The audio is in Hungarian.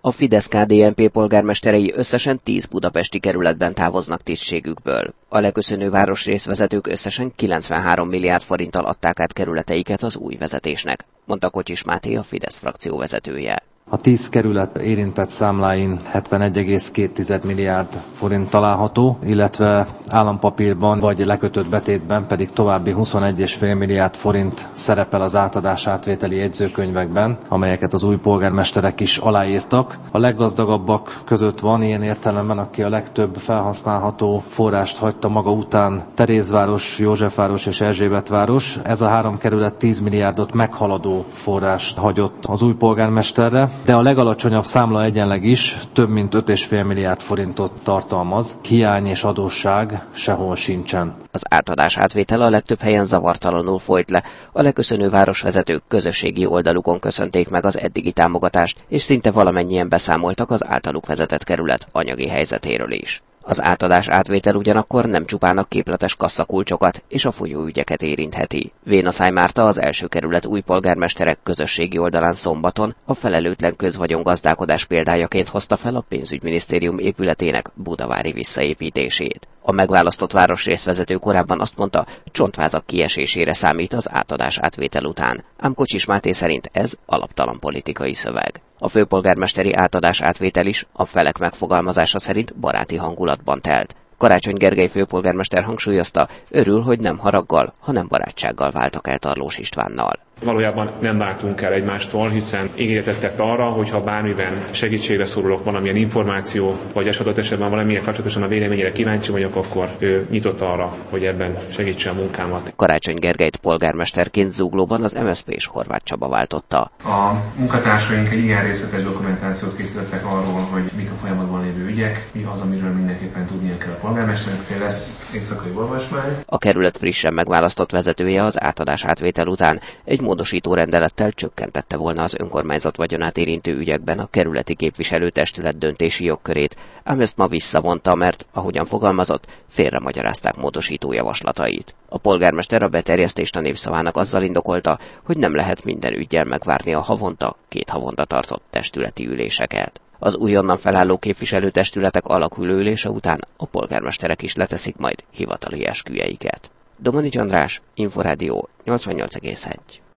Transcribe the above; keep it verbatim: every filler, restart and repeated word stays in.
A Fidesz-ká dé en pé polgármesterei összesen tíz budapesti kerületben távoznak tisztségükből. A leköszönő városrészvezetők összesen kilencvenhárom milliárd forinttal adták át kerületeiket az új vezetésnek, mondta Kocsis Máté, a Fidesz frakció vezetője. A tíz kerület érintett számláin hetvenegy egész két milliárd forint található, illetve állampapírban vagy lekötött betétben pedig további huszonegy egész öt milliárd forint szerepel az átadás átvételi jegyzőkönyvekben, amelyeket az új polgármesterek is aláírtak. A leggazdagabbak között van ilyen értelemben, aki a legtöbb felhasználható forrást hagyta maga után, Terézváros, Józsefváros és Erzsébetváros. Ez a három kerület tíz milliárdot meghaladó forrást hagyott az új polgármesterre, de a legalacsonyabb számla egyenleg is több mint öt egész öt milliárd forintot tartalmaz. Hiány és adósság sehol sincsen. Az átadás átvétel a legtöbb helyen zavartalanul folyt le. A leköszönő városvezetők közösségi oldalukon köszönték meg az eddigi támogatást, és szinte valamennyien beszámoltak az általuk vezetett kerület anyagi helyzetéről is. Az átadás átvétel ugyanakkor nem csupán a képletes kasszakulcsokat és a folyóügyeket érintheti. Vénaszály Márta, az első kerület új polgármesterek közösségi oldalán szombaton a felelőtlen közvagyongazdálkodás példájaként hozta fel a pénzügyminisztérium épületének budavári visszaépítését. A megválasztott városrészvezető korábban azt mondta, csontvázak kiesésére számít az átadás átvétel után, ám Kocsis Máté szerint ez alaptalan politikai szöveg. A főpolgármesteri átadás átvétel is a felek megfogalmazása szerint baráti hangulatban telt. Karácsony Gergely főpolgármester hangsúlyozta, örül, hogy nem haraggal, hanem barátsággal váltak el Tarlós Istvánnal. Valójában nem váltunk el egymástól, hiszen ígéretet tett arra, hogy ha bármiben segítségre szorulok, valamilyen információ, vagy esetleg esetben valamilyen kapcsolatosan a véleményére kíváncsi vagyok, akkor ő nyitott arra, hogy ebben segítse a munkámat. Karácsony Gergelyt polgármesterként Zuglóban az em es zé pé és Horváth Csaba váltotta. A munkatársaink egy igen részletes dokumentációt készítettek arról, hogy mik a folyamatban lévő ügyek, mi az, amiről mindenképpen tudnia kell a polgármesternek, hogy lesz éjszakai olvasmány. A kerület frissen megválasztott vezetője az átadás átvétel után egy módosító rendelettel csökkentette volna az önkormányzat vagyonát érintő ügyekben a kerületi képviselőtestület döntési jogkörét, ám ezt ma visszavonta, mert, ahogyan fogalmazott, félremagyarázták módosító javaslatait. A polgármester a beterjesztést a Népszavának azzal indokolta, hogy nem lehet minden üggyel megvárni a havonta, két havonta tartott testületi üléseket. Az újonnan felálló képviselőtestületek alakulóülése után a polgármesterek is leteszik majd hivatali esküjeiket. Domanics András, Inforádió nyolcvannyolc egész egy.